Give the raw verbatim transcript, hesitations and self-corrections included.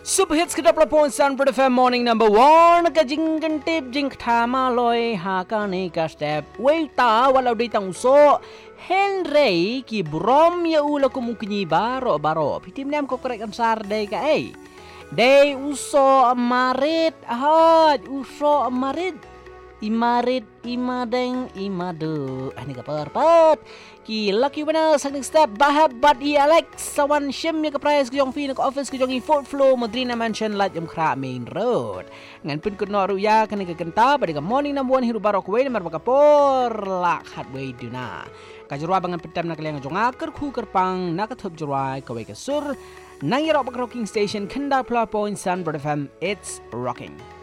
Super hits ke double point Sunbird F M morning number one ka jing kan tip jing thama loi ha ka ni ka step wei ta walau di tang so Henry ki brom ya ula ko mungkinyi baro baro pitim nam ko korek ansar dai ka ei dai uso marit ahad uso marit imarit imadeng imadu ani ka perpat ki lucky winner second step bahab bad i alex sawan shim ya ka prize ko jong fi ko office ko jong i fourth floor Madrina mansion light jom khra main road ngan pun ko noru ya kan ka kenta pada ka morning number one hiru barok we mar ka por lak hat we duna ka jurwa bangan petam nak leng jong aker khu kerpang nak thup jurwa ka we ka sur nang yarok rocking station kenda pla point Sunbird F M it's rocking.